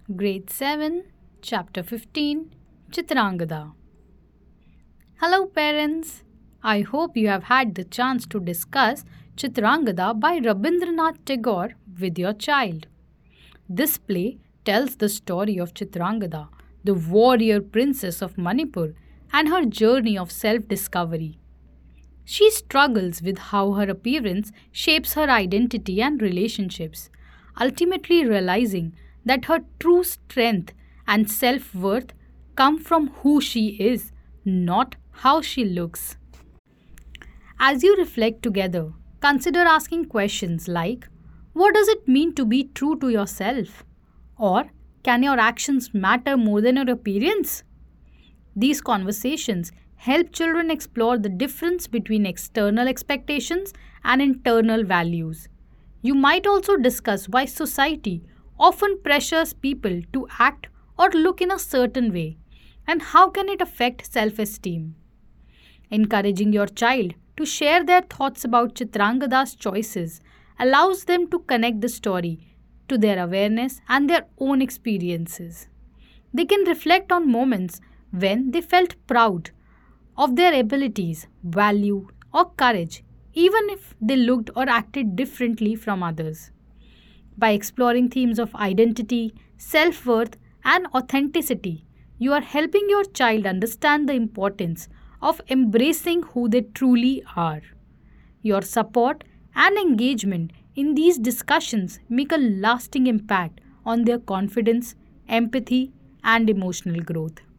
Grade 7, Chapter 15, Chitrangada. Hello, parents. I hope you have had the chance to discuss Chitrangada by Rabindranath Tagore with your child. This play tells the story of Chitrangada, the warrior princess of Manipur, and her journey of self discovery. She struggles with how her appearance shapes her identity and relationships, ultimately realizing that her true strength and self worth come from who she is, not how she looks. As you reflect together, consider asking questions like: what does it mean to be true to yourself? Or can your actions matter more than your appearance? These conversations help children explore the difference between external expectations and internal values. You might also discuss why society often pressures people to act or look in a certain way and how can it affect self-esteem. Encouraging your child to share their thoughts about Chitrangada's choices allows them to connect the story to their awareness and their own experiences. They can reflect on moments when they felt proud of their abilities, value, or courage, even if they looked or acted differently from others. By exploring themes of identity, self worth, and authenticity, you are helping your child understand the importance of embracing who they truly are. Your support and engagement in these discussions make a lasting impact on their confidence, empathy, and emotional growth.